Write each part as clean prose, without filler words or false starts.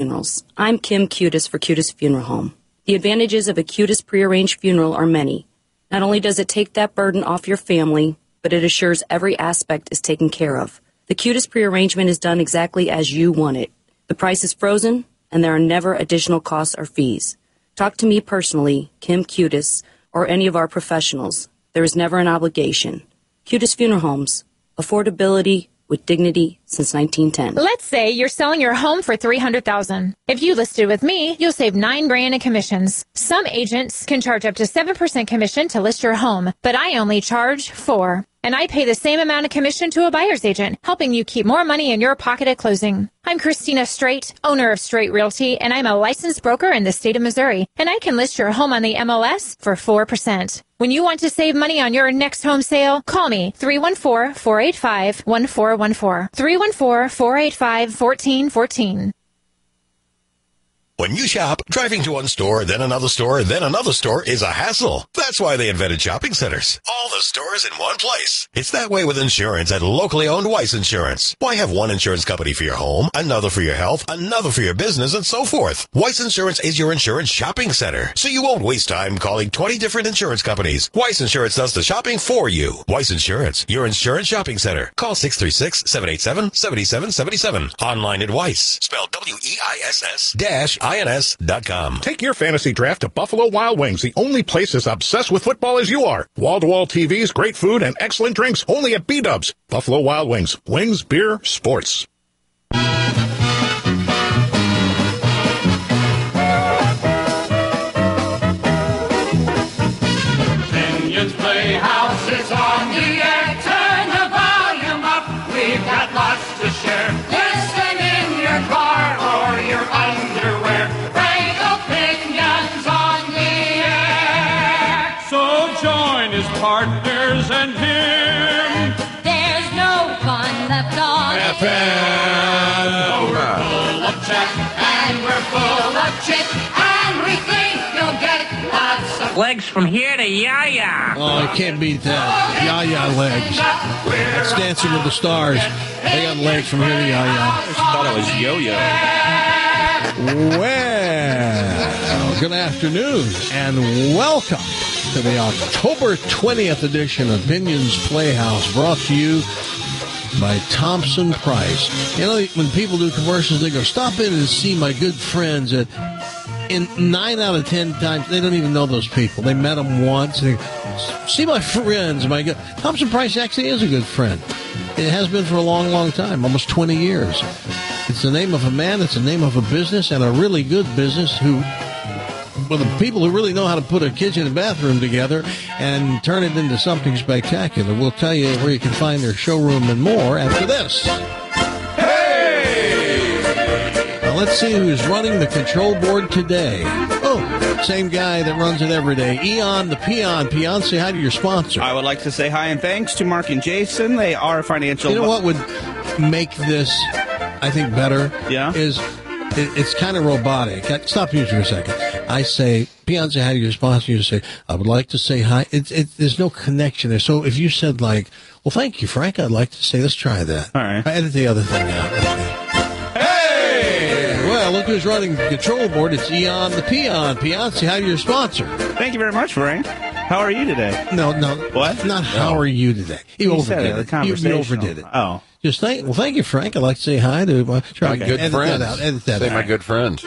Funerals. I'm Kim Cutis for Cutis Funeral Home. The advantages of a Cutis prearranged funeral are many. Not only does it take that burden off your family, but it assures every aspect is taken care of. The Cutis prearrangement is done exactly as you want it. The price is frozen, and there are never additional costs or fees. Talk to me personally, Kim Cutis, or any of our professionals. There is never an obligation. Cutis Funeral Homes. Affordability with dignity since 1910. Let's say you're selling your home for $300,000. If you listed with me, you'll save $9,000 in commissions. Some agents can charge up to 7% commission to list your home, but I only charge 4%. And I pay the same amount of commission to a buyer's agent, helping you keep more money in your pocket at closing. I'm Christina Straight, owner of Straight Realty, and I'm a licensed broker in the state of Missouri. And I can list your home on the MLS for 4%. When you want to save money on your next home sale, call me 314-485-1414. 314-485-1414. When you shop, driving to one store, then another store, then another store is a hassle. That's why they invented shopping centers. All the stores in one place. It's that way with insurance at locally owned Weiss Insurance. Why have one insurance company for your home, another for your health, another for your business, and so forth? Weiss Insurance is your insurance shopping center, so you won't waste time calling 20 different insurance companies. Weiss Insurance does the shopping for you. Weiss Insurance, your insurance shopping center. Call 636-787-7777. Online at Weiss, spelled WEISS-INS.com. Take your fantasy draft to Buffalo Wild Wings, the only place as obsessed with football as you are. Wall-to-wall TVs, great food, and excellent drinks only at B-Dubs. Buffalo Wild Wings. Wings, beer, sports. Opinions Playhouse is on the air. Turn the volume up. We've got lots to share. Listen in your car or your underwear. Frank Opinions on the air. So join his partners and him. There's no fun left on FM. We're full of chat and we're full of chit, and we think you'll get lots of legs from here to Yaya. Oh, I can't beat that. Yaya legs. That's Dancing with the Stars. They got legs from here to Yaya. I thought it was Yo-Yo. Well, good afternoon and welcome to the October 20th edition of Opinions Playhouse, brought to you by Thompson Price. You know, when people do commercials, they go, stop in and see my good friends at... In 9 out of 10 times, they don't even know those people. They met them once. They see my friends. My good Thompson Price actually is a good friend. It has been for a long, long time, almost 20 years. It's the name of a man. It's the name of a business, and a really good business well, the people who really know how to put a kitchen and bathroom together and turn it into something spectacular. We'll tell you where you can find their showroom and more after this. Let's see who's running the control board today. Oh, same guy that runs it every day. Eon the Peon. Peon, say hi to your sponsor. I would like to say hi and thanks to Mark and Jason. They are financial... You know what would make this, I think, better? Yeah? Is it's kind of robotic. Stop using for a second. I say, Peon, say hi to your sponsor. You say, I would like to say hi. There's no connection there. So if you said, like, well, thank you, Frank, I'd like to say, let's try that. All right. I edit the other thing out. Well, look who's running the control board. It's Eon the Peon. Peon, say hi to your sponsor. Thank you very much, Frank. How are you today? No. What? Not how are you today. You overdid it. You overdid it. Oh. Just thank you, Frank. I'd like to say hi to my good friend. Edit that out. My good friend.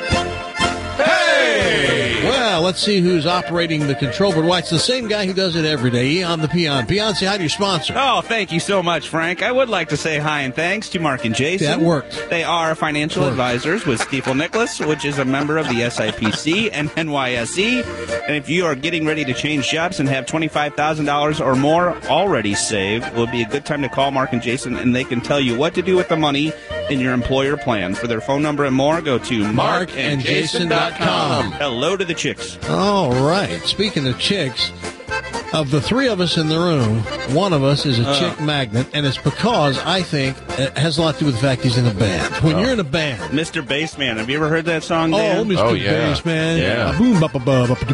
Well, let's see who's operating the control board. Why, it's the same guy who does it every day. Eon the Peon. Peon, say hi to your sponsor. Oh, thank you so much, Frank. I would like to say hi and thanks to Mark and Jason. That worked. They are financial advisors with Stifel Nicholas, which is a member of the SIPC and NYSE. And if you are getting ready to change jobs and have $25,000 or more already saved, it will be a good time to call Mark and Jason, and they can tell you what to do with the money in your employer plan. For their phone number and more, go to markandjason.com. Hello to the chicks. All right. Speaking of chicks, Of the three of us in the room, one of us is a chick magnet, and it's because I think it has a lot to do with the fact he's in a band. When you're in a band, Mr. Bassman, have you ever heard that song, Dan? oh, Mr. Bassman, Yeah. boom, ba ba ba ba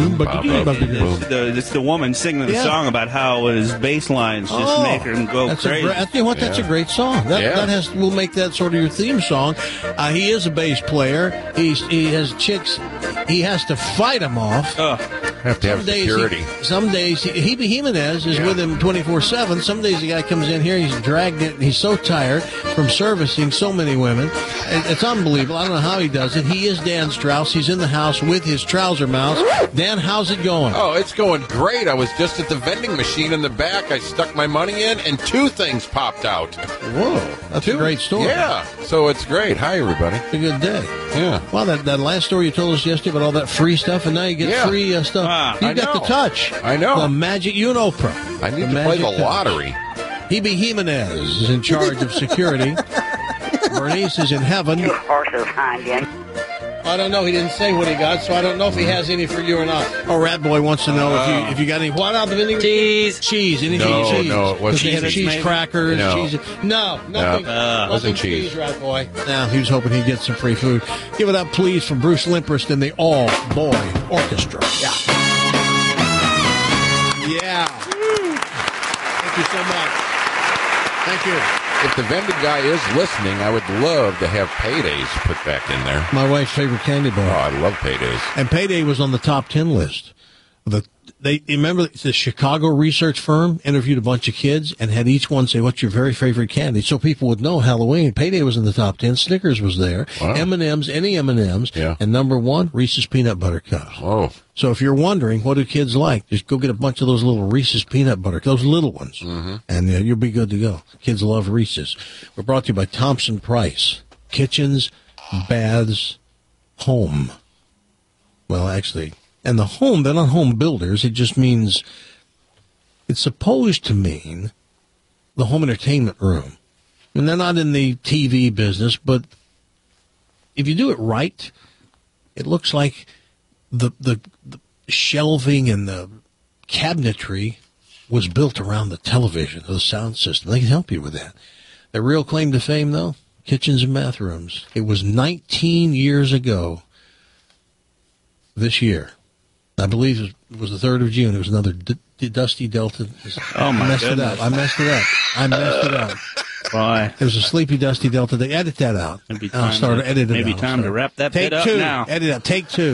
It's the woman singing the song about how his bass lines just make him go crazy. That's a great song. We'll make that sort of your theme song. He is a bass player. He has chicks. He has to fight them off. Have to have security. Some days Hebe Jimenez is with him 24/7. Some days the guy comes in here, he's dragged it, and he's so tired from servicing so many women. It's unbelievable. I don't know how he does it. He is Dan Strauss. He's in the house with his trouser mouse. Dan, how's it going? Oh, it's going great. I was just at the vending machine in the back. I stuck my money in, and 2 things popped out. Whoa, that's a great story. Yeah, so it's great. Hi, everybody. It's a good day. Yeah. Well, that last story you told us yesterday about all that free stuff, and now you get free stuff. You got the touch. I know. The magic. You and Oprah. I need to play the lottery. Hebe Jimenez is in charge of security. Bernice is in heaven. I don't know. He didn't say what he got, so I don't know if he has any for you or not. Oh, Rat Boy wants to know if you got any. What out of any cheese? Cheese. Anything? Cheese? No, it wasn't cheese. Cheese crackers. No. Cheese. No, nothing. Wasn't cheese. Rat Boy. Now he was hoping he'd get some free food. Give it up, please, for Bruce Limprist and the All Boy Orchestra. Yeah. Yeah. Thank you so much. Thank you. If the vending guy is listening, I would love to have Paydays put back in there. My wife's favorite candy bar. Oh, I love Paydays. And Payday was on the top 10 list. Remember the Chicago research firm interviewed a bunch of kids and had each one say, what's your very favorite candy? So people would know Halloween. Payday was in the top 10. Snickers was there. Wow. M&M's, any M&M's. Yeah. And number 1, Reese's Peanut Butter Cups. Oh. So if you're wondering, what do kids like? Just go get a bunch of those little Reese's Peanut Butter, those little ones. Mm-hmm. And you'll be good to go. Kids love Reese's. We're brought to you by Thompson Price. Kitchens, baths, home. Well, actually... And the home, they're not home builders. It just means, it's supposed to mean the home entertainment room. And they're not in the TV business, but if you do it right, it looks like the shelving and the cabinetry was built around the television or the sound system. They can help you with that. Their real claim to fame, though, kitchens and bathrooms. It was 19 years ago this year. I believe it was the 3rd of June. It was another Dusty Delta. Oh, my goodness. I messed it up. Why? It was a sleepy Dusty Delta. They edit that out. I'll start editing it out. Maybe time to wrap that bit up now. Edit out. Take 2.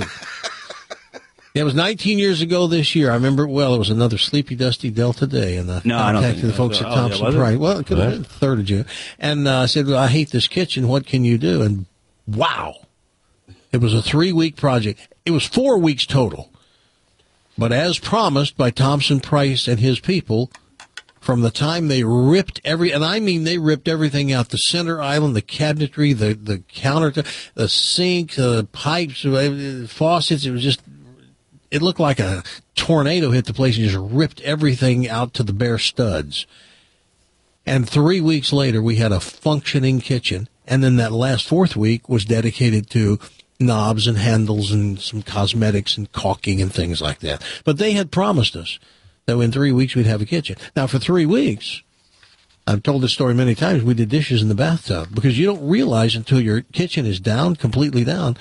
It was 19 years ago this year. I remember it well. It was another sleepy Dusty Delta day. And I contacted the folks at Thompson Price. Well, it could have been the 3rd of June. And I said, well, I hate this kitchen. What can you do? And wow. It was a 3-week project. It was 4 weeks total. But as promised by Thompson Price and his people, from the time they ripped they ripped everything out, the center island, the cabinetry, the counter, the sink, the pipes, faucets, it looked like a tornado hit the place and just ripped everything out to the bare studs. And 3 weeks later, we had a functioning kitchen. And then that last 4th week was dedicated to knobs and handles and some cosmetics and caulking and things like that. But they had promised us that in 3 weeks we'd have a kitchen. Now, for 3 weeks, I've told this story many times, we did dishes in the bathtub because you don't realize until your kitchen is down, completely down,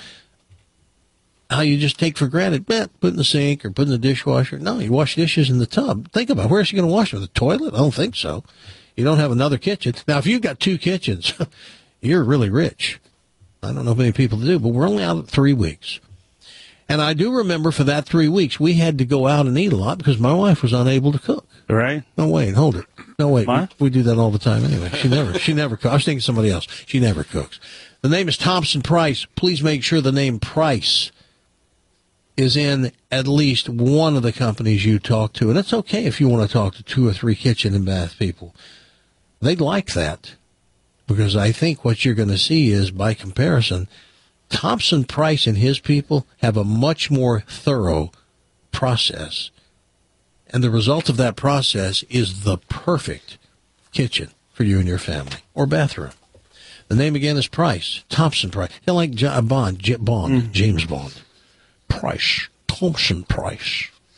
how you just take for granted, put in the sink or put in the dishwasher. No, you wash dishes in the tub. Think about it. Where else are you going to wash them? The toilet? I don't think so. You don't have another kitchen. Now, if you've got 2 kitchens, you're really rich. I don't know if many people do, but we're only out at 3 weeks. And I do remember for that 3 weeks, we had to go out and eat a lot because my wife was unable to cook. Right? No, wait, hold it. No, wait. What? We do that all the time anyway. She never cooks. I was thinking somebody else. She never cooks. The name is Thompson Price. Please make sure the name Price is in at least one of the companies you talk to. And it's okay if you want to talk to 2 or 3 kitchen and bath people. They'd like that. Because I think what you're going to see is, by comparison, Thompson Price and his people have a much more thorough process. And the result of that process is the perfect kitchen for you and your family, or bathroom. The name again is Price, Thompson Price. They're like James Bond. Price, Thompson Price.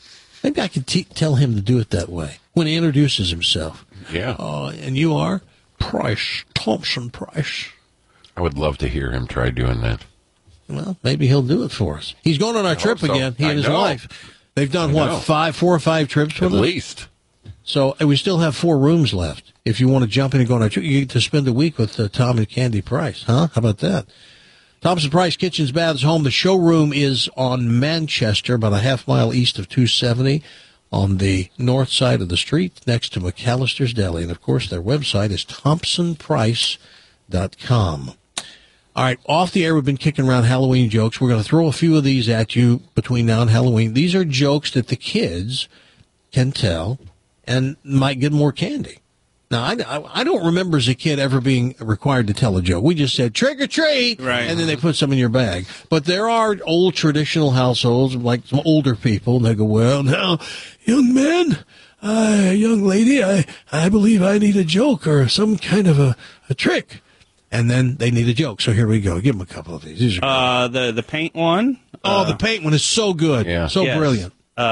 Maybe I could tell him to do it that way when he introduces himself. Yeah. And you are Price, Thompson Price. I would love to hear him try doing that. Well, maybe he'll do it for us. He's going on our trip again, he and his wife. They've done, 4 or 5 trips with us? At least. So we still have 4 rooms left. If you want to jump in and go on a trip, you get to spend a week with Tom and Candy Price, huh? How about that? Thompson Price Kitchens, Baths, Home. The showroom is on Manchester, about a half mile east of 270, on the north side of the street, next to McAllister's Deli. And, of course, their website is thompsonprice.com. All right, off the air, we've been kicking around Halloween jokes. We're going to throw a few of these at you between now and Halloween. These are jokes that the kids can tell and might get more candy. Now, I don't remember as a kid ever being required to tell a joke. We just said, trick or treat, right, and then they put some in your bag. But there are old traditional households, like some older people, and they go, well, now, young man, young lady, I believe I need a joke or some kind of a trick. And then they need a joke. So here we go. Give them a couple of these. These are the paint one. The paint one is so good. Yeah. So brilliant.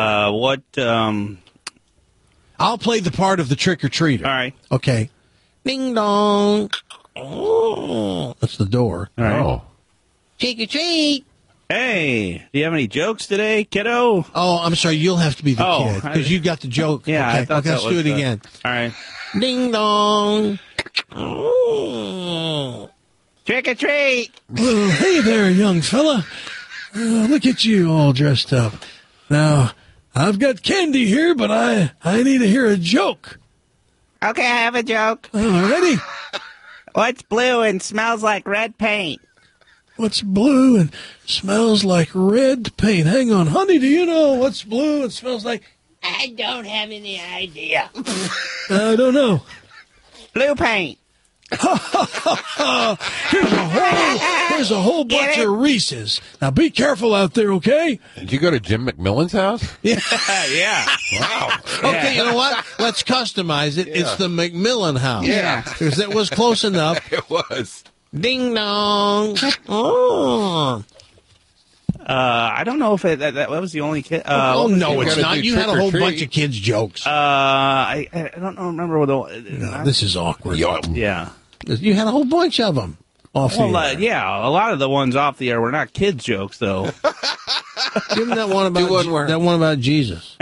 I'll play the part of the trick-or-treater. All right. Okay. Ding dong. Oh, that's the door. All right. Oh. Trick-or-treat. Hey, do you have any jokes today, kiddo? Oh, I'm sorry. You'll have to be the kid because you got the joke. Yeah, okay. I thought Let's do it again. All right. Ding dong. Oh. Trick or treat. Well, hey there, young fella. Look at you all dressed up. Now, I've got candy here, but I need to hear a joke. Okay, I have a joke. Ready? What's blue and smells like red paint? What's blue and smells like red paint? Hang on, honey, do you know what's blue and smells like? I don't have any idea. I don't know. Blue paint. Here's a whole bunch of Reese's. Now be careful out there, okay? Did you go to Jim McMillan's house? Yeah. Yeah. Wow. Okay, you know what? Let's customize it. Yeah. It's the McMillan house. Yeah. Because it was close enough. It was. Ding dong. Oh. I don't know if that was the only kid. No, it's not. You had a whole bunch of kids' jokes. I don't remember what this is awkward. Yeah. You had a whole bunch of them off the air. Yeah, a lot of the ones off the air were not kids' jokes, though. Give me that one about Jesus.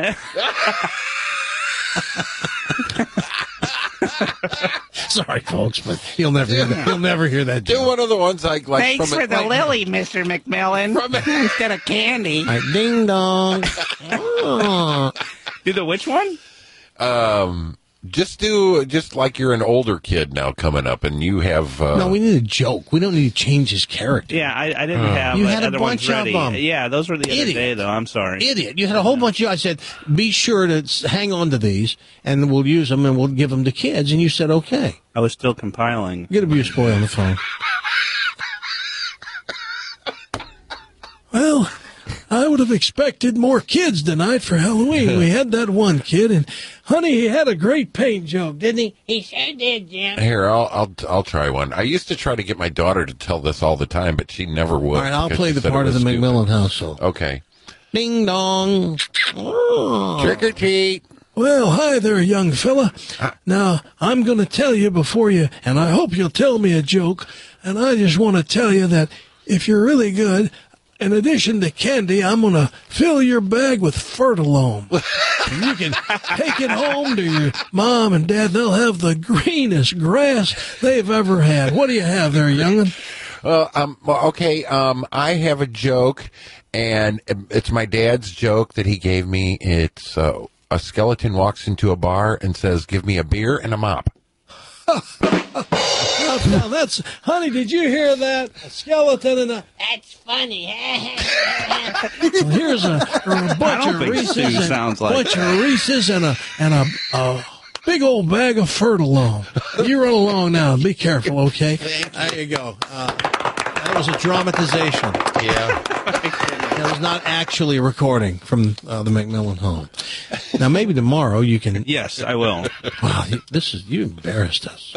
Sorry, folks, but you'll never hear that. You'll never hear that joke. Do one of the ones like Thanks from for the lily, Mr. McMillan, instead of candy. Right, ding dong. Do the which one? Just like you're an older kid now coming up, and you have. No, we need a joke. We don't need to change his character. Yeah, I didn't have. You had a other bunch ones ready. of them. Yeah, those were the other day, though. I'm sorry. Idiot. You had a whole bunch of. I said, be sure to hang on to these, and we'll use them, and we'll give them to kids. And you said, okay. I was still compiling. Get Abuse Boy on the phone. Well, I would have expected more kids tonight for Halloween. We had that one kid, and honey, he had a great paint joke, didn't he? He sure did, Jim. Here, I'll try one. I used to try to get my daughter to tell this all the time, but she never would. All right, I'll play the part of the McMillan household. Okay. Ding dong. Oh. Trick or treat. Well, hi there, young fella. Now, I'm going to tell you before you, and I hope you'll tell me a joke, and I just want to tell you that if you're really good, in addition to candy, I'm going to fill your bag with Fertilome. And you can take it home to your mom and dad. They'll have the greenest grass they've ever had. What do you have there, young'un? Okay, I have a joke, and it's my dad's joke that he gave me. It's a skeleton walks into a bar and says, "Give me a beer and a mop." Now that's, honey, did you hear that? A skeleton and a... That's funny. Well, here's a bunch of Reese's and a big old bag of Fertilome. You run along now. Be careful, okay? There you go. That was a dramatization. Yeah. That was not actually a recording from the McMillan home. Now, maybe tomorrow you can... Yes, I will. Wow, you embarrassed us.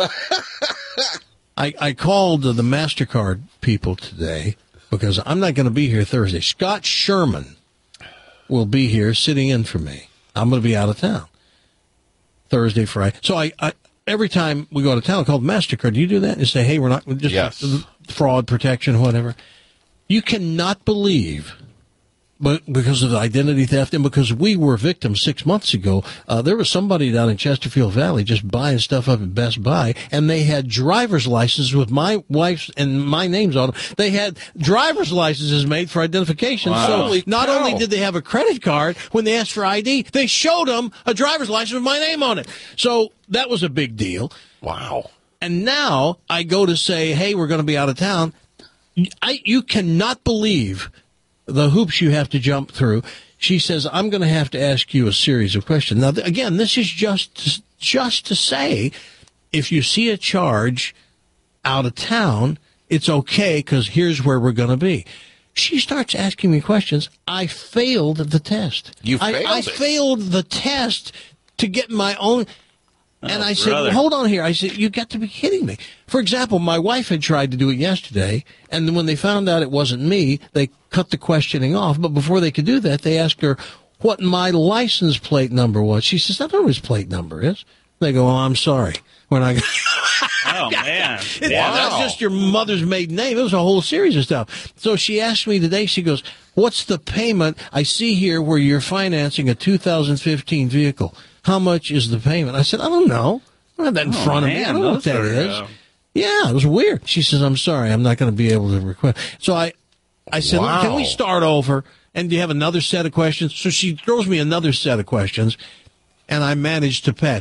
I called the MasterCard people today because I'm not going to be here Thursday. Scott Sherman will be here sitting in for me. I'm going to be out of town Thursday, Friday. So I every time we go out of town, I call MasterCard. Do you do that? And say, hey, we're not just fraud protection, whatever. You cannot believe, but because of identity theft and because we were victims 6 months ago, there was somebody down in Chesterfield Valley just buying stuff up at Best Buy, and they had driver's licenses with my wife's and my names on them. They had driver's licenses made for identification. Wow. So not only did they have a credit card, when they asked for ID, they showed them a driver's license with my name on it. So that was a big deal. Wow. And now I go to say, hey, we're going to be out of town. You cannot believe the hoops you have to jump through. She says, I'm going to have to ask you a series of questions. Now, again, this is just to say, if you see a charge out of town, it's okay because here's where we're going to be. She starts asking me questions. I failed the test. I failed the test to get my own. And I said, well, hold on here. I said, you got to be kidding me. For example, my wife had tried to do it yesterday, and then when they found out it wasn't me, they cut the questioning off. But before they could do that, they asked her what my license plate number was. She says, I don't know what his plate number is. They go, oh, I'm sorry. When I oh, man. That's just your mother's maiden name. It was a whole series of stuff. So she asked me today, she goes, what's the payment? I see here where you're financing a 2015 vehicle. How much is the payment? I said, I don't know. I don't have that in front of me. I don't know what that is. Yeah, it was weird. She says, I'm sorry. I'm not going to be able to request. So I said, wow. Can we start over? And do you have another set of questions? So she throws me another set of questions, and I managed to pass.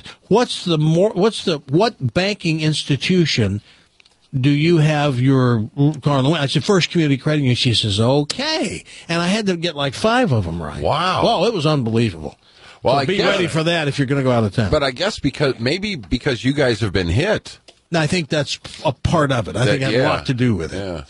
What banking institution do you have your car on the way? I said, First Community Credit Union. She says, okay. And I had to get like 5 of them right. Wow. Well, it was unbelievable. Well, so be ready for that if you're going to go out of town. But I guess because you guys have been hit. I think that's a part of it. I think it had a lot to do with it. Yeah.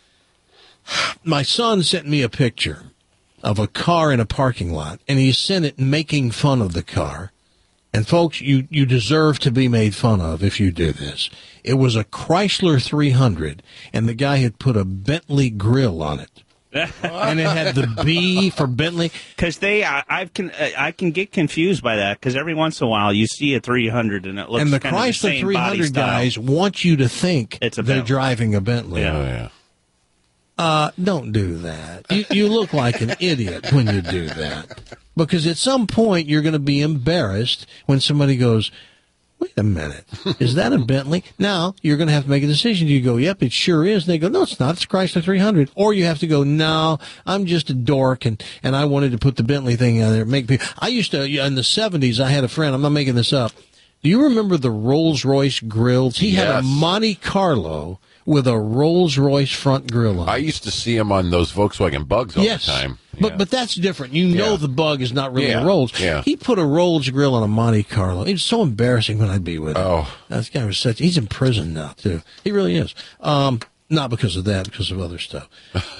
My son sent me a picture of a car in a parking lot, and he sent it making fun of the car. And folks, you deserve to be made fun of if you do this. It was a Chrysler 300, and the guy had put a Bentley grill on it. And it had the B for Bentley. Because I can get confused by that, because every once in a while you see a 300 and it looks and the kind of Chrysler the same 300 guys want you to think they're driving a Bentley. Yeah. Oh, don't do that. You look like an idiot when you do that, because at some point you're going to be embarrassed when somebody goes, wait a minute, is that a Bentley? Now, you're going to have to make a decision. You go, yep, it sure is. And they go, no, it's not. It's a Chrysler 300. Or you have to go, no, I'm just a dork, and I wanted to put the Bentley thing out there. I used to, in the 70s, I had a friend, I'm not making this up. Do you remember the Rolls-Royce grills? He had a Monte Carlo with a Rolls-Royce front grill on it. I used to see him on those Volkswagen Bugs all the time. But that's different. You know the Bug is not really a Rolls. Yeah. He put a Rolls grill on a Monte Carlo. It was so embarrassing when I'd be with him. Oh. This guy was he's in prison now, too. He really is. Not because of that, because of other stuff.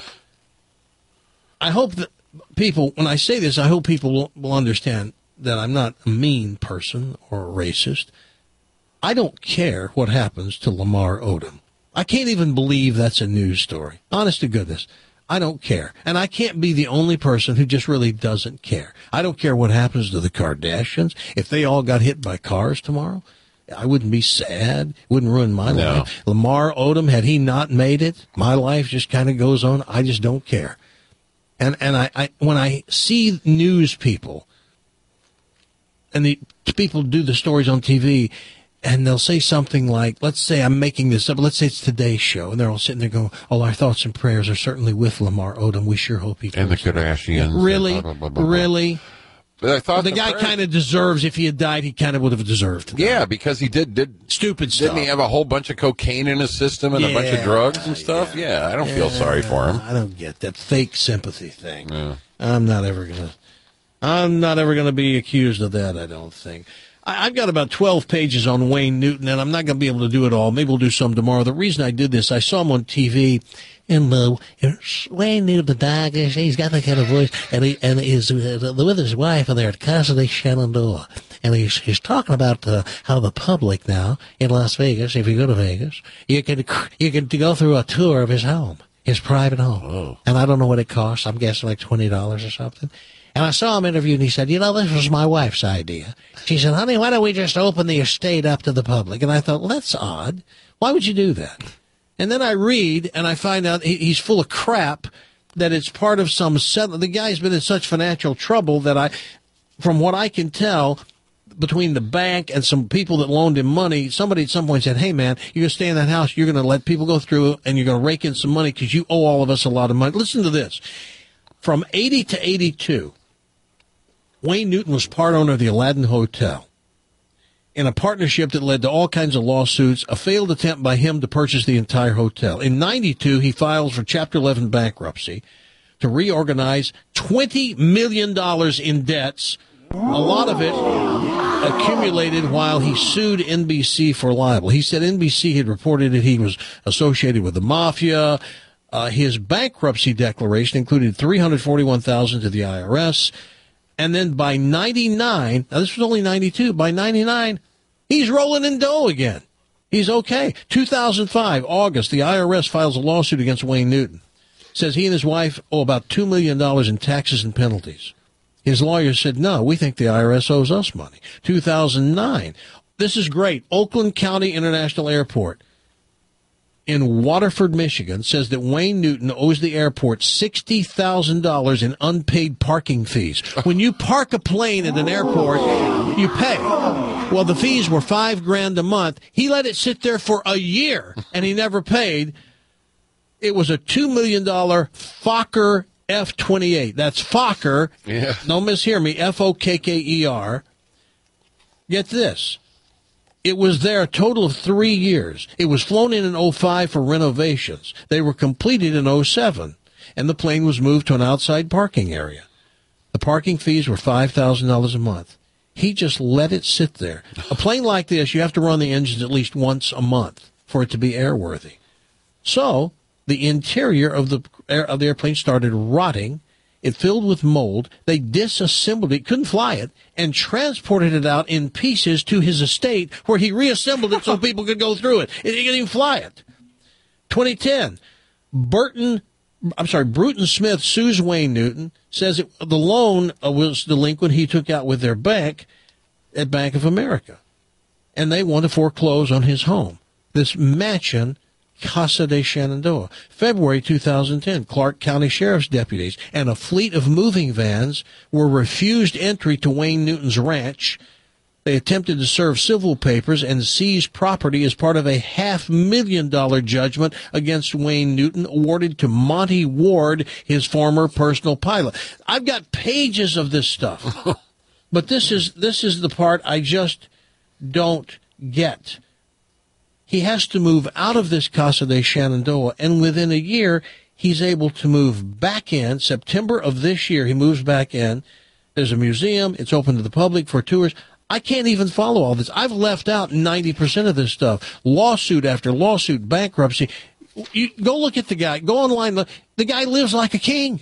I hope that people, when I say this, I hope people will understand that I'm not a mean person or a racist. I don't care what happens to Lamar Odom. I can't even believe that's a news story. Honest to goodness. I don't care. And I can't be the only person who just really doesn't care. I don't care what happens to the Kardashians. If they all got hit by cars tomorrow, I wouldn't be sad. It wouldn't ruin my life. Lamar Odom, had he not made it, my life just kind of goes on. I just don't care. And I when I see news people, and the people do the stories on TV, and they'll say something like, let's say I'm making this up, let's say it's Today's Show, and they're all sitting there going, all our thoughts and prayers are certainly with Lamar Odom. We sure hope he and the Kardashians. Really? Blah, blah, blah, blah. Really? But I thought the guy kind of deserves, if he had died, he kind of would have deserved to die. Yeah, because he did stupid stuff. Didn't he have a whole bunch of cocaine in his system and a bunch of drugs and stuff? Yeah, I don't feel sorry for him. I don't get that fake sympathy thing. Yeah. I'm not ever gonna be accused of that, I don't think. I've got about 12 pages on Wayne Newton, and I'm not going to be able to do it all. Maybe we'll do some tomorrow. The reason I did this, I saw him on TV, and Wayne Newton, the dog, he's got that kind of voice, and he's with his wife, and they're at Casa de Shenandoah. And he's talking about how the public now in Las Vegas, if you go to Vegas, you can go through a tour of his home. his private home. And I don't know what it costs. I'm guessing like $20 or something. And I saw him interviewed, and he said, this was my wife's idea. She said, honey, why don't we just open the estate up to the public? And I thought, well, that's odd. Why would you do that? And then I read, and I find out he's full of crap, that it's part of some settlement. The guy's been in such financial trouble that from what I can tell, between the bank and some people that loaned him money, somebody at some point said, hey, man, you're going to stay in that house, you're going to let people go through, and you're going to rake in some money because you owe all of us a lot of money. Listen to this. From 80 to 82, Wayne Newton was part owner of the Aladdin Hotel in a partnership that led to all kinds of lawsuits, a failed attempt by him to purchase the entire hotel. In 92, he files for Chapter 11 bankruptcy to reorganize $20 million in debts, a lot of it accumulated while he sued NBC for libel. He said NBC had reported that he was associated with the mafia. His bankruptcy declaration included $341,000 to the IRS. And then by 99, now this was only 92, by 99, he's rolling in dough again. He's okay. 2005, August, the IRS files a lawsuit against Wayne Newton. Says he and his wife owe about $2 million in taxes and penalties. His lawyer said, no, we think the IRS owes us money. 2009, this is great. Oakland County International Airport in Waterford, Michigan, says that Wayne Newton owes the airport $60,000 in unpaid parking fees. When you park a plane at an airport, you pay. Well, the fees were $5,000 a month. He let it sit there for a year, and he never paid. It was a $2 million Fokker F-28. That's Fokker. Yeah. No mishear me. F-O-K-K-E-R. Get this. It was there a total of 3 years. It was flown in 2005 for renovations. They were completed in 2007, and the plane was moved to an outside parking area. The parking fees were $5,000 a month. He just let it sit there. A plane like this, you have to run the engines at least once a month for it to be airworthy. So the interior of the airplane started rotting. It filled with mold. They disassembled it, couldn't fly it, and transported it out in pieces to his estate where he reassembled it so people could go through it. He didn't even fly it. 2010, Bruton Smith sues Wayne Newton, says the loan was delinquent he took out with their bank at Bank of America. And they want to foreclose on his home, this mansion, Casa de Shenandoah. February 2010, Clark County Sheriff's deputies and a fleet of moving vans were refused entry to Wayne Newton's ranch. They attempted to serve civil papers and seize property as part of a $500,000 judgment against Wayne Newton awarded to Monty Ward, his former personal pilot. I've got pages of this stuff, but this is the part I just don't get. He has to move out of this Casa de Shenandoah, and within a year, he's able to move back in. September of this year, he moves back in. There's a museum. It's open to the public for tours. I can't even follow all this. I've left out 90% of this stuff. Lawsuit after lawsuit, bankruptcy. You go look at the guy. Go online. Look. The guy lives like a king.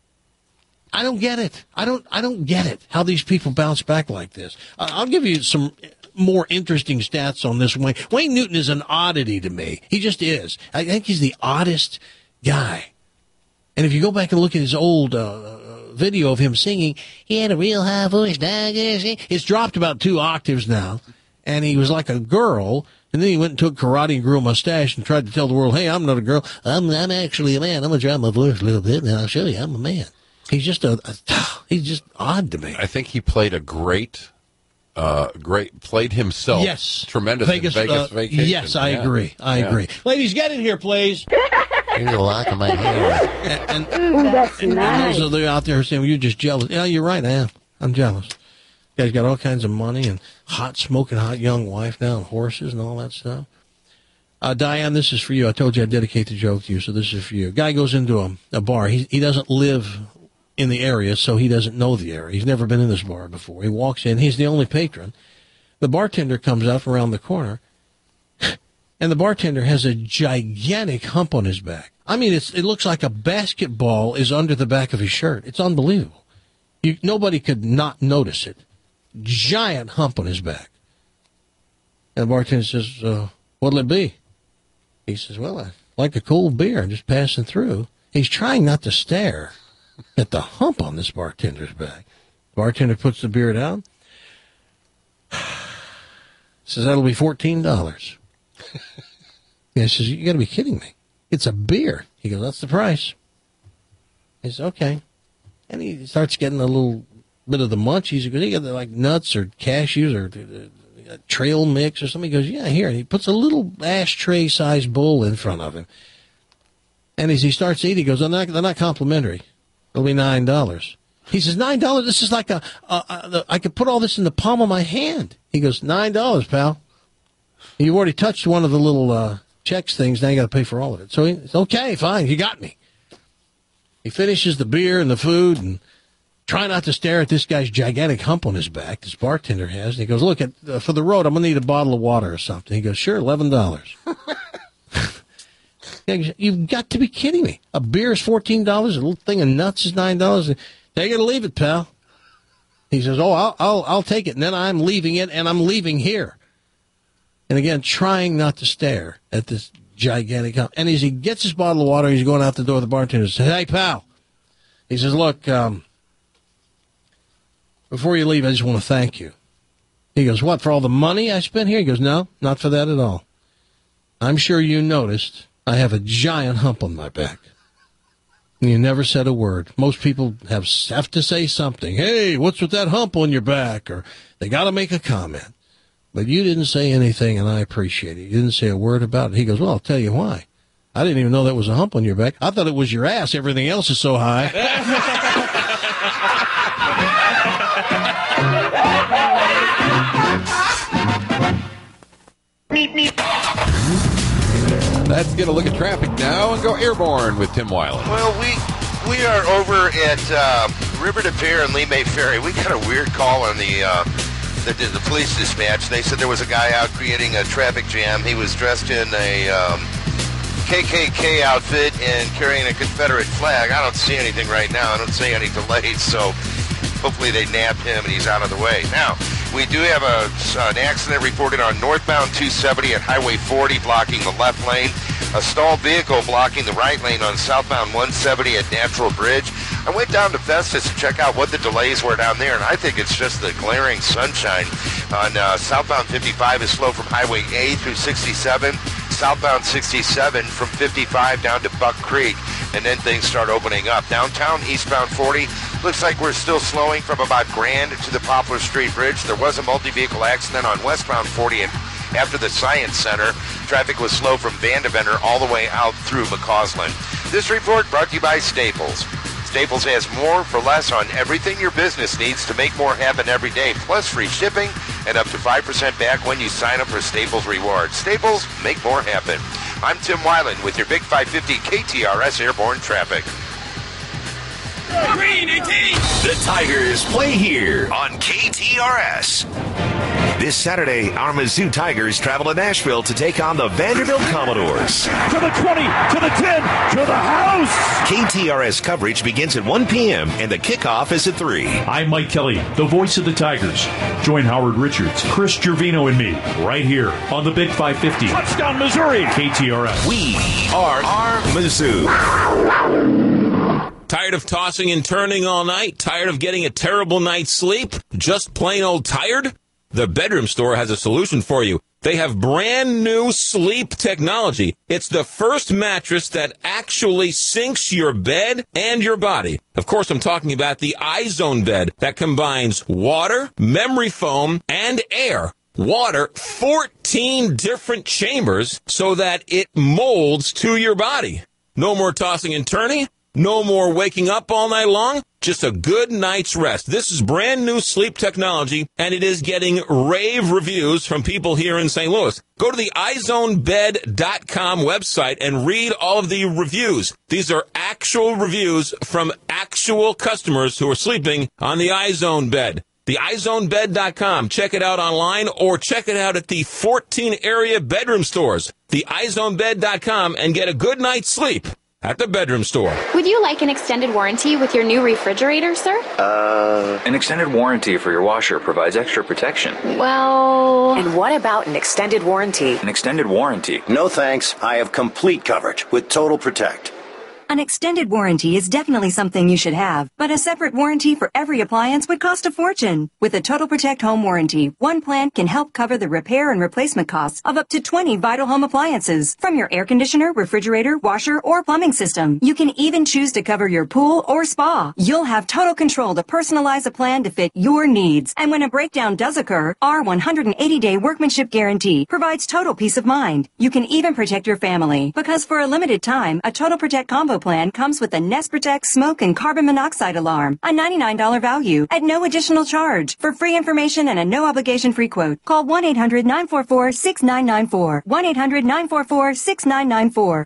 I don't get it. I don't get it, how these people bounce back like this. I'll give you some more interesting stats on this. Wayne Newton is an oddity to me. He just is. I think he's the oddest guy. And if you go back and look at his old video of him singing, he had a real high voice. It's dropped about 2 octaves now. And he was like a girl. And then he went and took karate and grew a mustache and tried to tell the world, hey, I'm not a girl. I'm actually a man. I'm going to drop my voice a little bit, and I'll show you I'm a man. He's just he's just odd to me. I think he played a great played himself. Yes. Tremendous in Vegas Vacation. Yes, I agree. I agree. Ladies, get in here, please. Here's a lock of my hair. And those of you out there saying, well, you're just jealous. Yeah, you're right, I am. I'm jealous. Guy's got all kinds of money and smoking hot young wife now and horses and all that stuff. Diane, this is for you. I told you I'd dedicate the joke to you, so this is for you. Guy goes into a bar. He doesn't live in the area, so he doesn't know the area. He's never been in this bar before. He walks in. He's the only patron. The bartender comes out from around the corner, and the bartender has a gigantic hump on his back. I mean, it looks like a basketball is under the back of his shirt. It's unbelievable. Nobody could not notice it. Giant hump on his back. And the bartender says, what'll it be? He says, well, like a cold beer, just passing through. He's trying not to stare at the hump on this bartender's back. Bartender puts the beer down. Says, that'll be $14. He says, you got to be kidding me. It's a beer. He goes, that's the price. He says, okay. And he starts getting a little bit of the munchies. He goes, you got like nuts or cashews or trail mix or something. He goes, yeah, here. And he puts a little ashtray-sized bowl in front of him. And as he starts eating, he goes, they're not complimentary. It'll be $9. He says, $9? This is like I could put all this in the palm of my hand. He goes, $9, pal. You've already touched one of the little checks things. Now you got to pay for all of it. So he's okay, fine. You got me. He finishes the beer and the food and try not to stare at this guy's gigantic hump on his back, this bartender has. And he goes, look, for the road, I'm going to need a bottle of water or something. He goes, sure, $11. You've got to be kidding me. A beer is $14. A little thing of nuts is $9. Take it or leave it, pal. He says, oh, I'll take it. And then I'm leaving it, and I'm leaving here. And again, trying not to stare at this gigantic hump. And as he gets his bottle of water, he's going out the door. The bartender says, hey, pal. He says, look, before you leave, I just want to thank you. He goes, what, for all the money I spent here? He goes, no, not for that at all. I'm sure you noticed I have a giant hump on my back. And you never said a word. Most people have to say something. Hey, what's with that hump on your back? Or they got to make a comment. But you didn't say anything, and I appreciate it. You didn't say a word about it. He goes, well, I'll tell you why. I didn't even know that was a hump on your back. I thought it was your ass. Everything else is so high. Let's get a look at traffic now and go airborne with Tim Weiland. Well, we are over at River de Pere and Lee May Ferry. We got a weird call on the police dispatch. They said there was a guy out creating a traffic jam. He was dressed in a KKK outfit and carrying a Confederate flag. I don't see anything right now. I don't see any delays, so hopefully they nabbed him and he's out of the way. Now, we do have an accident reported on northbound 270 at Highway 40 blocking the left lane. A stalled vehicle blocking the right lane on southbound 170 at Natural Bridge. I went down to Festus to check out what the delays were down there, and I think it's just the glaring sunshine. On southbound 55 is slow from Highway A through 67. Southbound 67 from 55 down to Buck Creek, and then things start opening up. Downtown, eastbound 40, looks like we're still slowing from about Grand to the Poplar Street Bridge. There was a multi-vehicle accident on westbound 40 and after the Science Center. Traffic was slow from Vandeventer all the way out through McCausland. This report brought to you by Staples. Staples has more for less on everything your business needs to make more happen every day, plus free shipping and up to 5% back when you sign up for Staples Rewards. Staples, make more happen. I'm Tim Weiland with your Big 550 KTRS Airborne Traffic. Green 18! The Tigers play here on KTRS. This Saturday, our Mizzou Tigers travel to Nashville to take on the Vanderbilt Commodores. To the 20, to the 10, to the house! KTRS coverage begins at 1 p.m. and the kickoff is at 3. I'm Mike Kelly, the voice of the Tigers. Join Howard Richards, Chris Gervino, and me right here on the Big 550. Touchdown, Missouri! KTRS. We are Mizzou. Tired of tossing and turning all night? Tired of getting a terrible night's sleep? Just plain old tired? The Bedroom Store has a solution for you. They have brand new sleep technology. It's the first mattress that actually syncs your bed and your body. Of course, I'm talking about the iZone bed that combines water, memory foam, and air. Water, 14 different chambers so that it molds to your body. No more tossing and turning. No more waking up all night long, just a good night's rest. This is brand new sleep technology, and it is getting rave reviews from people here in St. Louis. Go to the izonebed.com website and read all of the reviews. These are actual reviews from actual customers who are sleeping on the iZone bed. The izonebed.com. Check it out online or check it out at the 14 area bedroom stores. The izonebed.com and get a good night's sleep. at the bedroom store. Would you like an extended warranty with your new refrigerator, sir? An extended warranty for your washer provides extra protection. Well... And what about an extended warranty? An extended warranty? No thanks. I have complete coverage with Total Protect. An extended warranty is definitely something you should have, but a separate warranty for every appliance would cost a fortune. With a Total Protect home warranty, one plan can help cover the repair and replacement costs of up to 20 vital home appliances. From your air conditioner, refrigerator, washer, or plumbing system. You can even choose to cover your pool or spa. You'll have total control to personalize a plan to fit your needs. And when a breakdown does occur, our 180-day workmanship guarantee provides total peace of mind. You can even protect your family, because for a limited time, a Total Protect combo plan comes with a Nest Protect smoke and carbon monoxide alarm, a $99 value at no additional charge. For free information and a no obligation free quote, call 1-800-944-6994. 1-800-944-6994.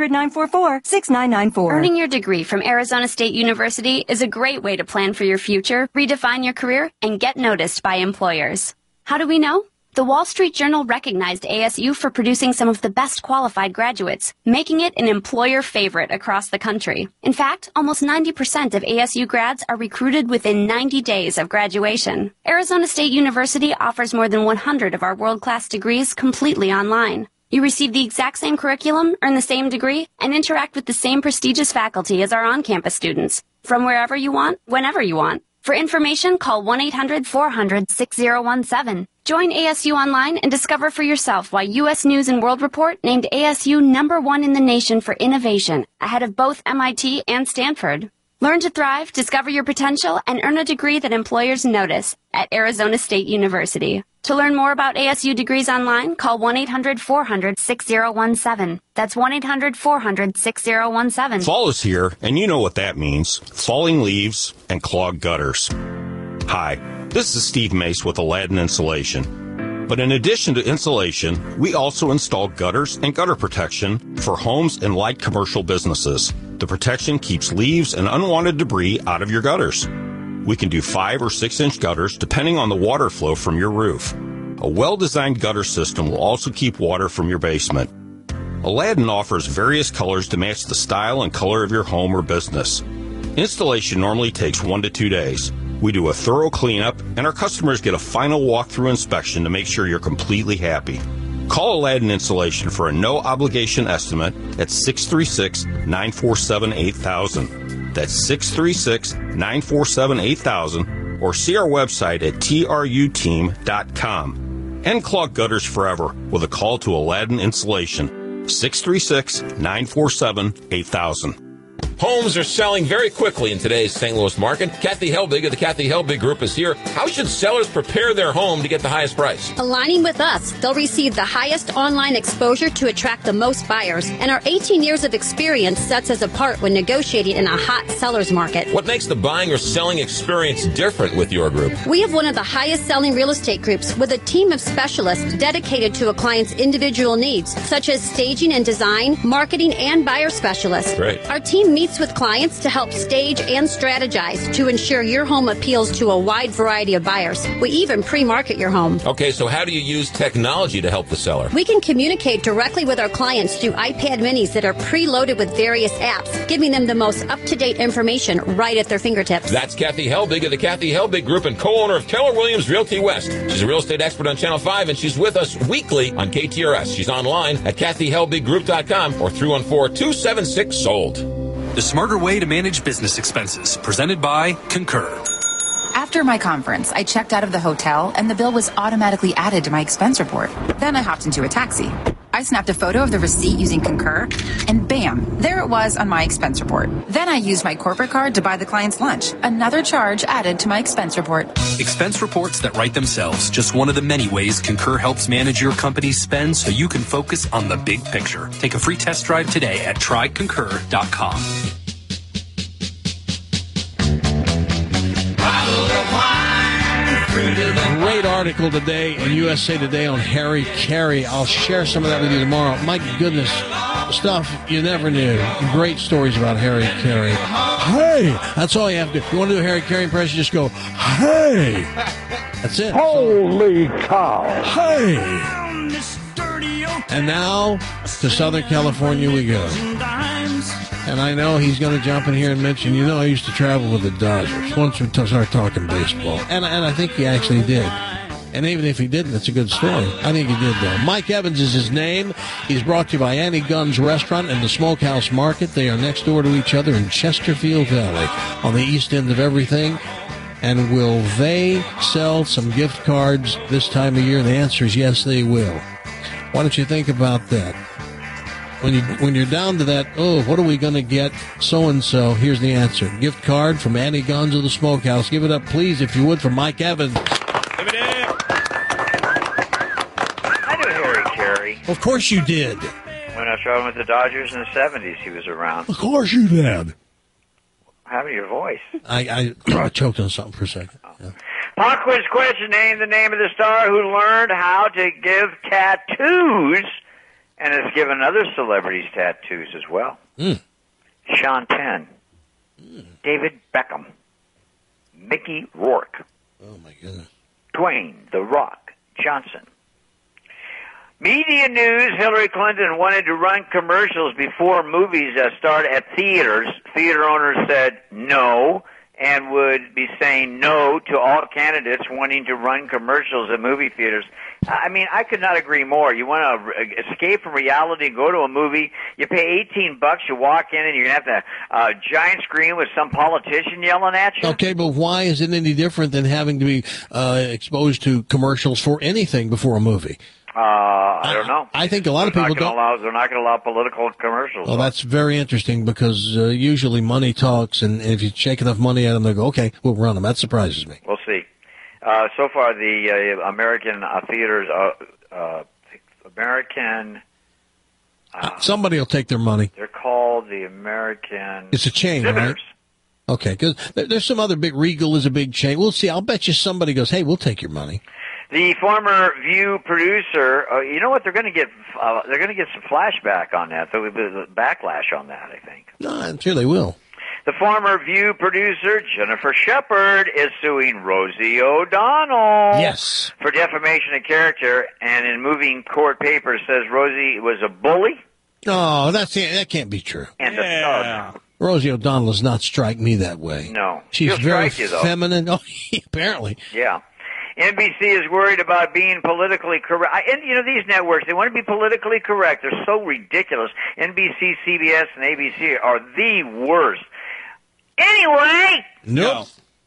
1-800-944-6994. Earning your degree from Arizona State University is a great way to plan for your future, redefine your career, and get noticed by employers. How do we know? The Wall Street Journal recognized ASU for producing some of the best qualified graduates, making it an employer favorite across the country. In fact, almost 90% of ASU grads are recruited within 90 days of graduation. Arizona State University offers more than 100 of our world-class degrees completely online. You receive the exact same curriculum, earn the same degree, and interact with the same prestigious faculty as our on-campus students, from wherever you want, whenever you want. For information, call 1-800-400-6017. Join ASU Online and discover for yourself why U.S. News & World Report named ASU #1 in the nation for innovation, ahead of both MIT and Stanford. Learn to thrive, discover your potential, and earn a degree that employers notice at Arizona State University. To learn more about ASU degrees online, call 1-800-400-6017. That's 1-800-400-6017. Fall is here, and you know what that means. Falling leaves and clogged gutters. Hi, this is Steve Mace with Aladdin Insulation. But in addition to insulation, we also install gutters and gutter protection for homes and light commercial businesses. The protection keeps leaves and unwanted debris out of your gutters. We can do 5 or 6 inch gutters depending on the water flow from your roof. A well-designed gutter system will also keep water from your basement. Aladdin offers various colors to match the style and color of your home or business. Installation normally takes 1 to 2 days. We do a thorough cleanup, and our customers get a final walkthrough inspection to make sure you're completely happy. Call Aladdin Insulation for a no-obligation estimate at 636-947-8000. That's 636-947-8000, or see our website at truteam.com. End clogged gutters forever with a call to Aladdin Insulation. 636-947-8000. Homes are selling very quickly in today's St. Louis market. Kathy Helbig of the Kathy Helbig Group is here. How should sellers prepare their home to get the highest price? Aligning with us, they'll receive the highest online exposure to attract the most buyers. And our 18 years of experience sets us apart when negotiating in a hot seller's market. What makes the buying or selling experience different with your group? We have one of the highest selling real estate groups with a team of specialists dedicated to a client's individual needs, such as staging and design, marketing, and buyer specialists. Great. Our team meets with clients to help stage and strategize to ensure your home appeals to a wide variety of buyers. We even pre-market your home. Okay, so how do you use technology to help the seller? We can communicate directly with our clients through iPad minis that are preloaded with various apps, giving them the most up-to-date information right at their fingertips. That's Kathy Helbig of the Kathy Helbig Group and co-owner of Keller Williams Realty West. She's a real estate expert on Channel 5, and she's with us weekly on KTRS. She's online at KathyHelbigGroup.com or 314-276-SOLD. The smarter way to manage business expenses, presented by Concur. After my conference, I checked out of the hotel and the bill was automatically added to my expense report. Then I hopped into a taxi. I snapped a photo of the receipt using Concur, and bam, there it was on my expense report. Then I used my corporate card to buy the client's lunch. Another charge added to my expense report. Expense reports that write themselves. Just one of the many ways Concur helps manage your company's spend so you can focus on the big picture. Take a free test drive today at tryconcur.com. Great article today in USA Today on Harry Carey. I'll share some of that with you tomorrow. My goodness, stuff you never knew. Great stories about Harry Carey. Hey! That's all you have to do. If you want to do a Harry Carey impression, just go, hey! That's it. Holy cow! Hey! And now, to Southern California we go. And I know he's going to jump in here and mention, I used to travel with the Dodgers once we start talking baseball. And I think he actually did. And even if he didn't, it's a good story. I think he did, though. Mike Evans is his name. He's brought to you by Annie Gunn's Restaurant and the Smokehouse Market. They are next door to each other in Chesterfield Valley on the east end of everything. And will they sell some gift cards this time of year? The answer is yes, they will. Why don't you think about that? When you're down to that, what are we going to get so-and-so? Here's the answer. Gift card from Annie Gunn's of the Smokehouse. Give it up, please, if you would, for Mike Evans. I knew Harry Carey. Of course you did. When I was traveling with the Dodgers in the 70s, he was around. Of course you did. How about your voice? I choked on something for a second. Yeah. Pop quiz question. Name the name of the star who learned how to give tattoos and has given other celebrities tattoos as well. Sean Penn. David Beckham. Mickey Rourke. Oh, my goodness. Dwayne The Rock Johnson. Media news, Hillary Clinton wanted to run commercials before movies start at theaters. Theater owners said no and would be saying no to all candidates wanting to run commercials at movie theaters. I mean, I could not agree more. You want to escape from reality and go to a movie, you pay $18, you walk in and you're going to have a giant screen with some politician yelling at you? Okay, but why is it any different than having to be exposed to commercials for anything before a movie? I don't know. I think a lot of people don't. They're not going to allow political commercials. Well, that's very interesting because usually money talks, and if you shake enough money at them, they go, okay, we'll run them. That surprises me. We'll see. So far, the American theaters, somebody will take their money. They're called the American... It's a chain, Exhibitors. Right? Okay, because there's some other big... Regal is a big chain. We'll see. I'll bet you somebody goes, hey, we'll take your money. The former View producer, you know what? They're going to get some flashback on that. There'll be backlash on that, I think. No, I'm sure they will. The former View producer, Jennifer Shepard, is suing Rosie O'Donnell. Yes. For defamation of character, and in moving court papers says Rosie was a bully. Oh, that can't be true. And a thug. Rosie O'Donnell does not strike me that way. No. She's She'll very strike you, though. feminine. Oh, apparently. Yeah. NBC is worried about being politically correct. And, these networks, they want to be politically correct. They're so ridiculous. NBC, CBS, and ABC are the worst. Anyway. No.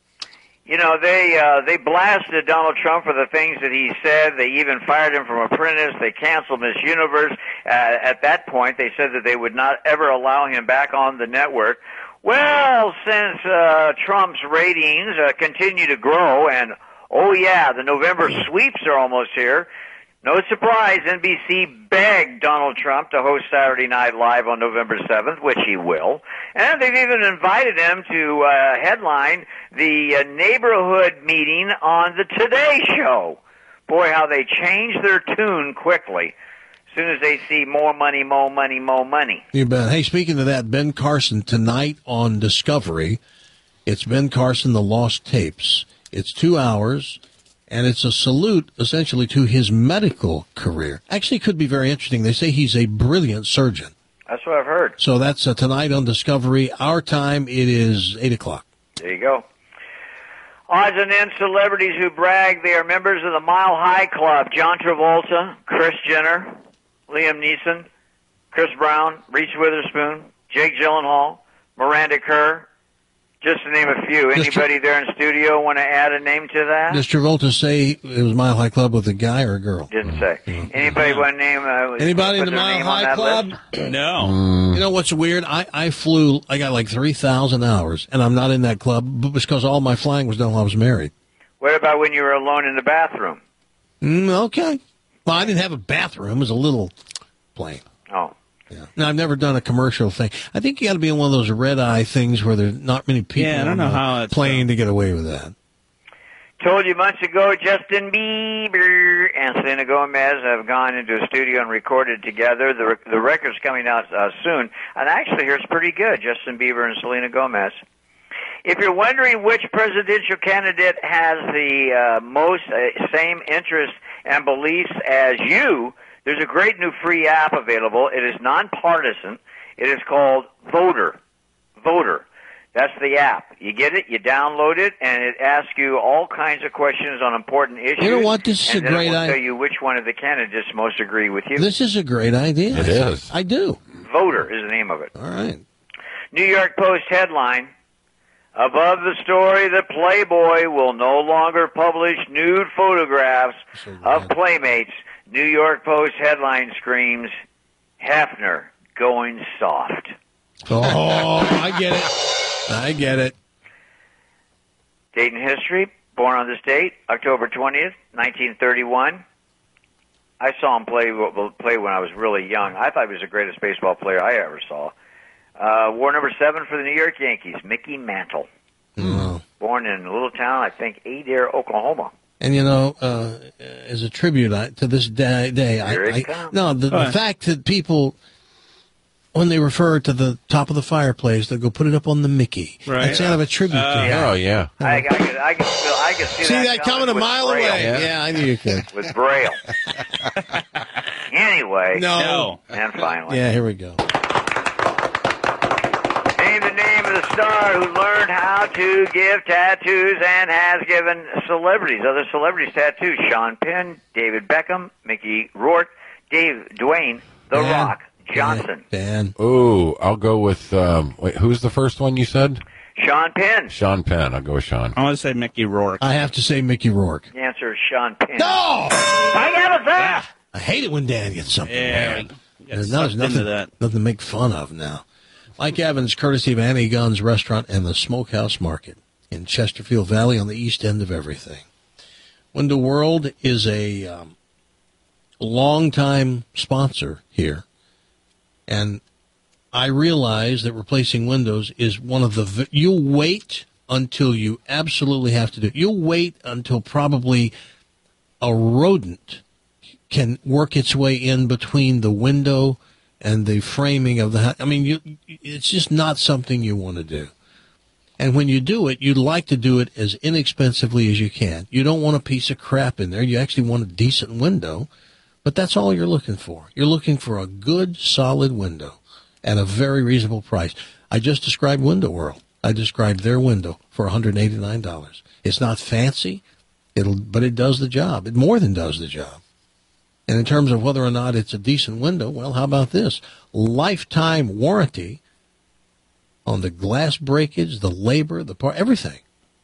They blasted Donald Trump for the things that he said. They even fired him from Apprentice. They canceled Miss Universe. At that point, they said that they would not ever allow him back on the network. Well, since Trump's ratings continue to grow and the November sweeps are almost here. No surprise, NBC begged Donald Trump to host Saturday Night Live on November 7th, which he will. And they've even invited him to headline the neighborhood meeting on the Today Show. Boy, how they change their tune quickly. As soon as they see more money, more money, more money. You bet. Hey, speaking of that, Ben Carson tonight on Discovery. It's Ben Carson, The Lost Tapes. It's 2 hours, and it's a salute, essentially, to his medical career. Actually, it could be very interesting. They say he's a brilliant surgeon. That's what I've heard. So that's tonight on Discovery. Our time, it is 8 o'clock. There you go. Odds and ends celebrities who brag they are members of the Mile High Club. John Travolta, Kris Jenner, Liam Neeson, Chris Brown, Reese Witherspoon, Jake Gyllenhaal, Miranda Kerr, just to name a few. Anybody there in studio want to add a name to that? Does Travolta say it was Mile High Club with a guy or a girl? Didn't say. Anybody want to name? Anybody in the Mile High Club? No. You know what's weird? I flew. I got like 3,000 hours, and I'm not in that club because all my flying was done while I was married. What about when you were alone in the bathroom? Okay. Well, I didn't have a bathroom. It was a little plane. Oh. Yeah. No, I've never done a commercial thing. I think you got to be in one of those red eye things where there's not many people I don't know how it's plane to get away with that. Told you months ago, Justin Bieber and Selena Gomez have gone into a studio and recorded together. The record's coming out soon, and I actually hear it's pretty good, Justin Bieber and Selena Gomez. If you're wondering which presidential candidate has the most same interests and beliefs as you, there's a great new free app available. It is nonpartisan. It is called Voter. Voter. That's the app. You get it, you download it, and it asks you all kinds of questions on important issues. You know what? This is a great idea. idea. Tell you which one of the candidates most agree with you. This is a great idea. It is. I do. Voter is the name of it. All right. New York Post headline. Above the story that Playboy will no longer publish nude photographs of playmates, New York Post headline screams, Hefner going soft. Oh, I get it. I get it. Date and history, born on this date, October 20th, 1931. I saw him play when I was really young. I thought he was the greatest baseball player I ever saw. War number 7 for the New York Yankees, Mickey Mantle. Born in a little town, I think, Adair, Oklahoma. And, you know, as a tribute to this day, the fact that people, when they refer to the top of the fireplace, they go put it up on the Mickey. Right. That's kind of a tribute to him. Oh, yeah. I can see that coming a mile Braille. away. Yeah, I knew you could. With Braille. Anyway. No. And finally. Yeah, here we go. Name the name of the star who learned how to give tattoos and has given other celebrities tattoos. Sean Penn, David Beckham, Mickey Rourke, Dwayne The Rock Johnson. Ben. Ooh, I'll go with, wait, who's the first one you said? Sean Penn. Sean Penn. I'll go with Sean. I want to say Mickey Rourke. I have to say Mickey Rourke. The answer is Sean Penn. No! I got that. I hate it when Dan gets something. Yeah, There's nothing to make fun of now. Mike Evans, courtesy of Annie Gunn's Restaurant and the Smokehouse Market in Chesterfield Valley on the east end of everything. Window World is a long-time sponsor here, and I realize that replacing windows is one of the... You'll wait until you absolutely have to do it. You'll wait until probably a rodent can work its way in between the window and the framing of the house. I mean, it's just not something you want to do. And when you do it, you'd like to do it as inexpensively as you can. You don't want a piece of crap in there. You actually want a decent window, but that's all you're looking for. You're looking for a good, solid window at a very reasonable price. I just described Window World. I described their window for $189. It's not fancy, but it does the job. It more than does the job. And in terms of whether or not it's a decent window, well, how about this? Lifetime warranty on the glass breakage, the labor, the part, everything.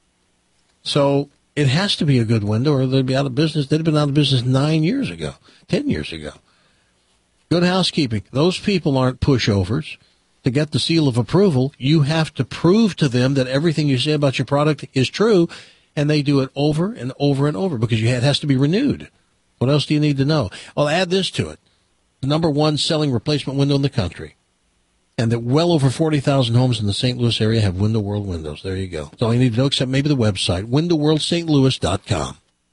So it has to be a good window or they'd be out of business. They'd have been out of business 9 years ago, 10 years ago. Good housekeeping. Those people aren't pushovers. To get the seal of approval, you have to prove to them that everything you say about your product is true, and they do it over and over and over because it has to be renewed. What else do you need to know? Well, add this to it. The number one selling replacement window in the country. And that well over 40,000 homes in the St. Louis area have Window World windows. There you go. That's all you need to know except maybe the website, windowworldstlouis.com.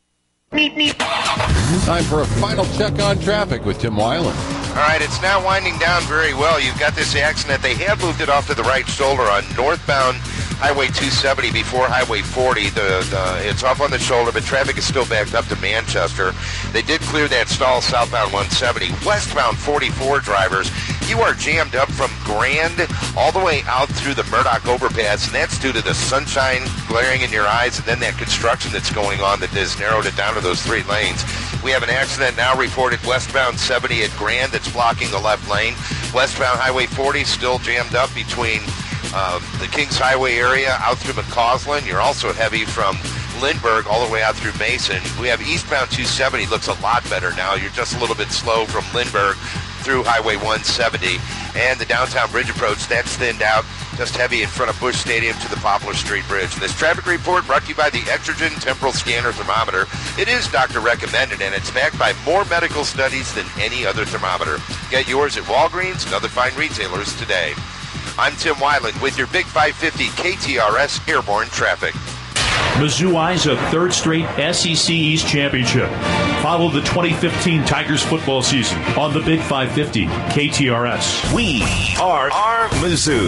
Time for a final check on traffic with Tim Weiland. All right, it's now winding down very well. You've got this accident. They have moved it off to the right shoulder on northbound Highway 270 before Highway 40. It's off on the shoulder, but traffic is still backed up to Manchester. They did clear that stall southbound 170. Westbound 44 drivers, you are jammed up from Grand all the way out through the Murdoch overpass, and that's due to the sunshine glaring in your eyes and then that construction that's going on that has narrowed it down to those 3 lanes. We have an accident now reported westbound 70 at Grand that's blocking the left lane. Westbound Highway 40 still jammed up between the Kings Highway area out through McCausland. You're also heavy from Lindbergh all the way out through Mason. We have eastbound 270 looks a lot better now. You're just a little bit slow from Lindbergh through Highway 170. And the downtown bridge approach, that's thinned out, just heavy in front of Busch Stadium to the Poplar Street Bridge. And this traffic report brought to you by the Exergen Temporal Scanner Thermometer. It is doctor recommended, and it's backed by more medical studies than any other thermometer. Get yours at Walgreens and other fine retailers today. I'm Tim Weiland with your Big 550 KTRS Airborne Traffic. Mizzou eyes a third straight SEC East championship. Follow the 2015 Tigers football season on the Big 550 KTRS. We are Mizzou.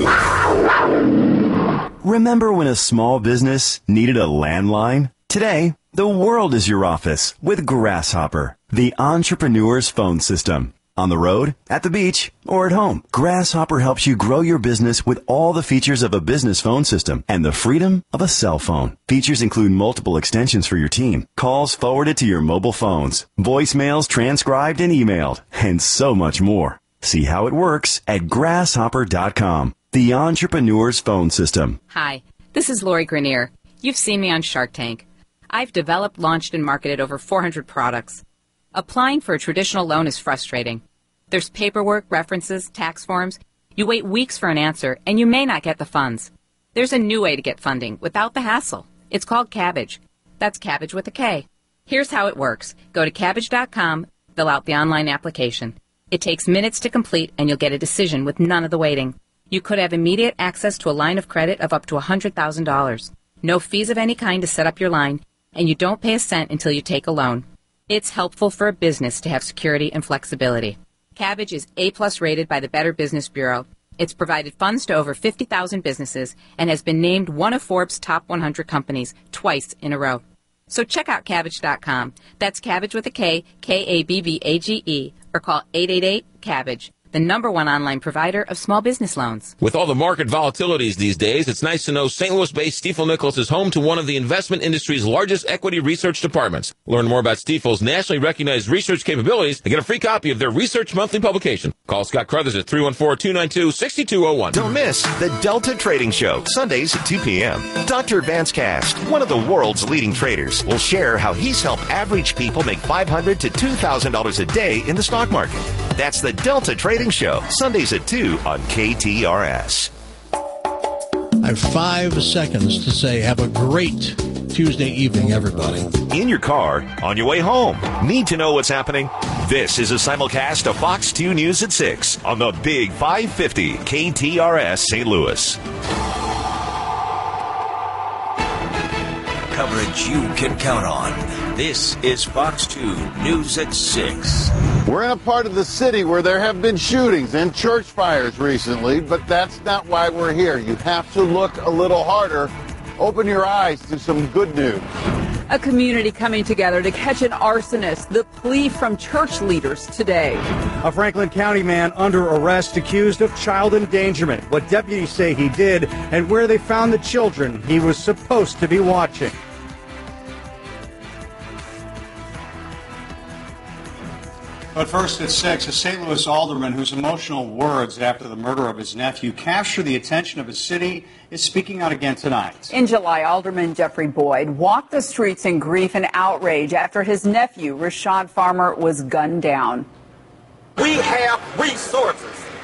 Remember when a small business needed a landline? Today, the world is your office with Grasshopper, the entrepreneur's phone system. On the road, at the beach, or at home, Grasshopper helps you grow your business with all the features of a business phone system and the freedom of a cell phone. Features include multiple extensions for your team, calls forwarded to your mobile phones, voicemails transcribed and emailed, and so much more. See how it works at grasshopper.com, the entrepreneur's phone system. Hi, this is Lori Grenier. You've seen me on Shark Tank. I've developed, launched, and marketed over 400 products. Applying for a traditional loan is frustrating. There's paperwork, references, tax forms. You wait weeks for an answer, and you may not get the funds. There's a new way to get funding without the hassle. It's called Kabbage. That's Kabbage with a K. Here's how it works. Go to Kabbage.com, fill out the online application. It takes minutes to complete, and you'll get a decision with none of the waiting. You could have immediate access to a line of credit of up to $100,000. No fees of any kind to set up your line, and you don't pay a cent until you take a loan. It's helpful for a business to have security and flexibility. Kabbage is A+ rated by the Better Business Bureau. It's provided funds to over 50,000 businesses and has been named one of Forbes' top 100 companies twice in a row. So check out Kabbage.com. That's Kabbage with a K, Kabbage, or call 888-KABBAGE, the #1 online provider of small business loans. With all the market volatilities these days, it's nice to know St. Louis-based Stifel Nicholas is home to one of the investment industry's largest equity research departments. Learn more about Stifel's nationally recognized research capabilities and get a free copy of their Research Monthly publication. Call Scott Crothers at 314-292-6201. Don't miss the Delta Trading Show, Sundays at 2 p.m. Dr. Vance Cast, one of the world's leading traders, will share how he's helped average people make $500 to $2,000 a day in the stock market. That's the Delta Trading Show, Sundays at 2 on KTRS. I have 5 seconds to say have a great Tuesday evening, everybody. In your car, on your way home. Need to know what's happening? This is a simulcast of Fox 2 News at 6 on the Big 550 KTRS St. Louis. Coverage you can count on. This is Fox 2 News at 6. We're in a part of the city where there have been shootings and church fires recently, but that's not why we're here. You have to look a little harder. Open your eyes to some good news. A community coming together to catch an arsonist. The plea from church leaders today. A Franklin County man under arrest accused of child endangerment. What deputies say he did and where they found the children he was supposed to be watching. But first at 6, a St. Louis alderman whose emotional words after the murder of his nephew captured the attention of his city is speaking out again tonight. In July, Alderman Jeffrey Boyd walked the streets in grief and outrage after his nephew, Rashad Farmer, was gunned down. We have resources.